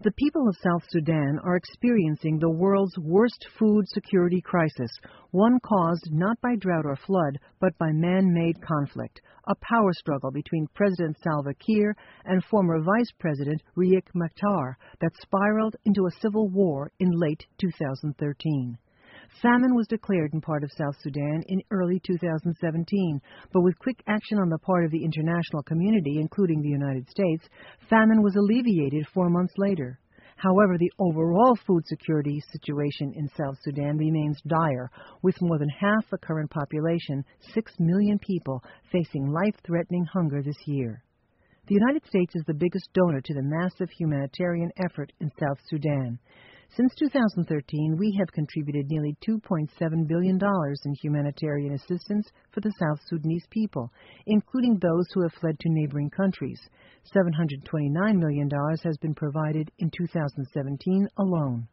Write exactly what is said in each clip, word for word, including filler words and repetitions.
The people of South Sudan are experiencing the world's worst food security crisis, one caused not by drought or flood, but by man-made conflict, a power struggle between President Salva Kiir and former Vice President Riek Machar that spiraled into a civil war in late two thousand thirteen. Famine was declared in part of South Sudan in early two thousand seventeen, but with quick action on the part of the international community, including the United States, famine was alleviated four months later. However, the overall food security situation in South Sudan remains dire, with more than half the current population, six million people, facing life-threatening hunger this year. The United States is the biggest donor to the massive humanitarian effort in South Sudan. Since two thousand thirteen, we have contributed nearly two point seven billion dollars in humanitarian assistance for the South Sudanese people, including those who have fled to neighboring countries. seven hundred twenty-nine million dollars has been provided in two thousand seventeen alone.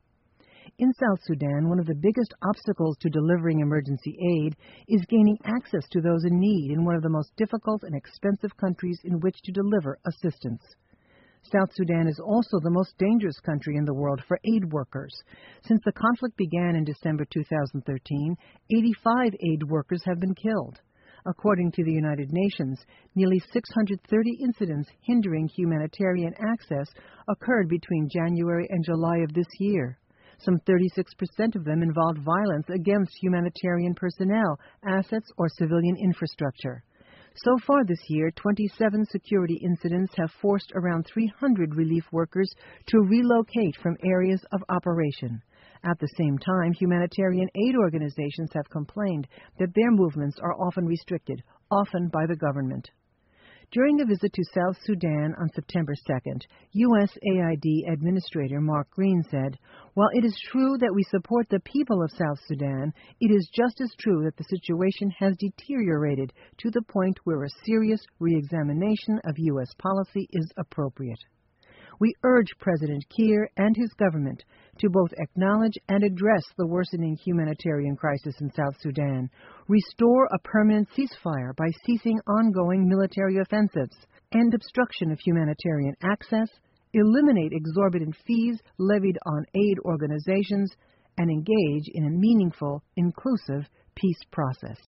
In South Sudan, one of the biggest obstacles to delivering emergency aid is gaining access to those in need in one of the most difficult and expensive countries in which to deliver assistance. South Sudan is also the most dangerous country in the world for aid workers. Since the conflict began in December two thousand thirteen, eighty-five aid workers have been killed. According to the United Nations, nearly six hundred thirty incidents hindering humanitarian access occurred between January and July of this year. Some thirty-six percent of them involved violence against humanitarian personnel, assets, or civilian infrastructure. So far this year, twenty-seven security incidents have forced around three hundred relief workers to relocate from areas of operation. At the same time, humanitarian aid organizations have complained that their movements are often restricted, often by the government. During a visit to South Sudan on September second, U S A I D Administrator Mark Green said, "While it is true that we support the people of South Sudan, it is just as true that the situation has deteriorated to the point where a serious re-examination of U S policy is appropriate. We urge President Kiir and his government to both acknowledge and address the worsening humanitarian crisis in South Sudan, restore a permanent ceasefire by ceasing ongoing military offensives, end obstruction of humanitarian access, eliminate exorbitant fees levied on aid organizations, and engage in a meaningful, inclusive peace process."